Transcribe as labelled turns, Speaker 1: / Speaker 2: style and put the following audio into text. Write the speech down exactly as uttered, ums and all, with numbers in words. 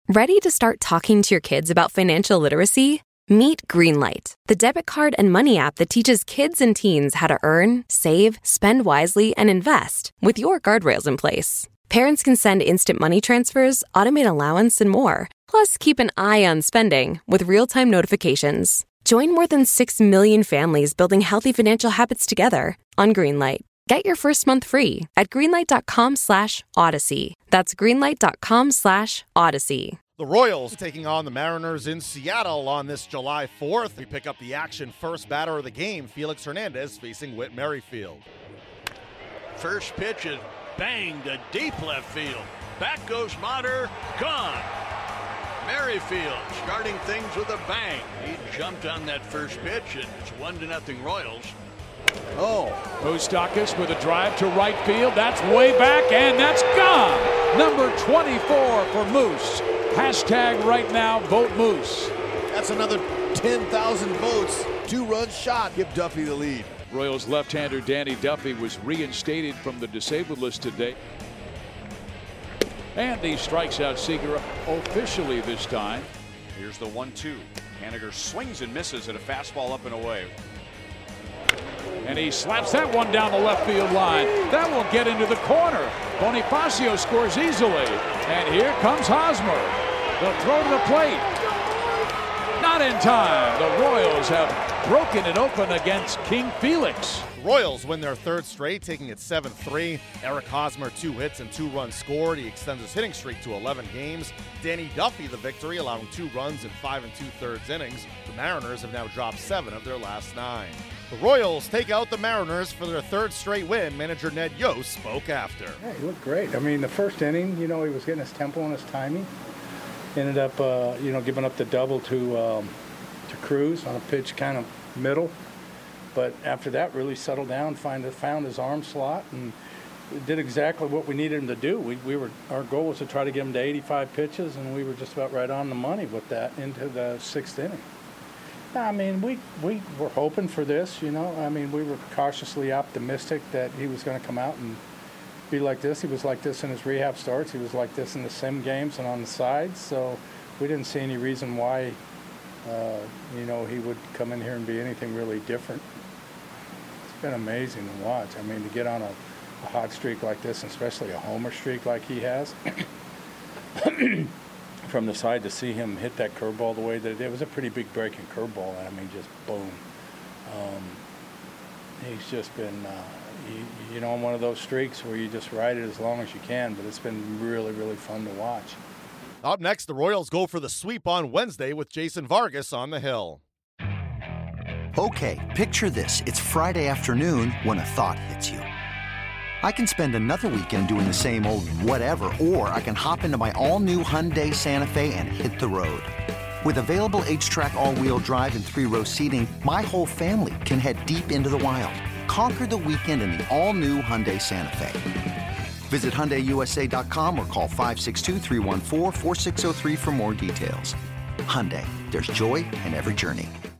Speaker 1: Ready to start talking to your kids about financial literacy? Meet Greenlight, the debit card and money app that teaches kids and teens how to earn, save, spend wisely, and invest with your guardrails in place. Parents can send instant money transfers, automate allowance, and more. Plus, keep an eye on spending with real-time notifications. Join more than six million families building healthy financial habits together on Greenlight. Get your first month free at greenlight.com slash odyssey. That's greenlight.com slash odyssey.
Speaker 2: The Royals taking on the Mariners in Seattle on this July fourth. We pick up the action first batter of the game, Felix Hernandez facing Whit Merrifield.
Speaker 3: First pitch is banged to deep left field. Back goes Motter, gone. Merrifield starting things with a bang. He jumped on that first pitch, and it's one to nothing Royals.
Speaker 4: Oh, Moustakas with a drive to right field. That's way back, and that's gone. Number twenty-four for Moose. Hashtag right now, vote Moose.
Speaker 5: That's another ten thousand votes. Two-run shot. Give Duffy the lead.
Speaker 4: Royals left-hander Danny Duffy was reinstated from the disabled list today. And he strikes out Seager officially this time.
Speaker 6: Here's the one two. Haniger swings and misses at a fastball up and away.
Speaker 4: And he slaps that one down the left field line. That will get into the corner. Bonifacio scores easily. And here comes Hosmer. They'll throw to the plate. Not in time. The Royals have broken it open against King Felix.
Speaker 2: Royals win their third straight, taking it seven three. Eric Hosmer, two hits and two runs scored. He extends his hitting streak to eleven games. Danny Duffy, the victory, allowing two runs in five and two-thirds innings. The Mariners have now dropped seven of their last nine. The Royals take out the Mariners for their third straight win. Manager Ned Yost spoke after.
Speaker 7: Yeah, he looked great. I mean, the first inning, you know, he was getting his tempo and his timing. Ended up, uh, you know, giving up the double to um, to Cruz on a pitch kind of middle. But after that, really settled down, find, found his arm slot, and did exactly what we needed him to do. We, we were our goal was to try to get him to eighty-five pitches, and we were just about right on the money with that into the sixth inning. I mean, we, we were hoping for this, you know. I mean, we were cautiously optimistic that he was going to come out and be like this. He was like this in his rehab starts. He was like this in the sim games and on the sides. So we didn't see any reason why, uh, you know, he would come in here and be anything really different. It's been amazing to watch. I mean, to get on a, a hot streak like this, especially a homer streak like he has, from the side to see him hit that curveball the way that it did. It was a pretty big breaking curveball. I mean, just boom. Um, he's just been, uh, you, you know, on one of those streaks where you just ride it as long as you can, but it's been really, really fun to watch.
Speaker 2: Up next, the Royals go for the sweep on Wednesday with Jason Vargas on the hill.
Speaker 8: Okay, picture this. It's Friday afternoon when a thought hits you. I can spend another weekend doing the same old whatever, or I can hop into my all-new Hyundai Santa Fe and hit the road. With available H-Track all-wheel drive and three-row seating, my whole family can head deep into the wild. Conquer the weekend in the all-new Hyundai Santa Fe. Visit Hyundai U S A dot com or call five six two, three one four, four six zero three for more details. Hyundai, there's joy in every journey.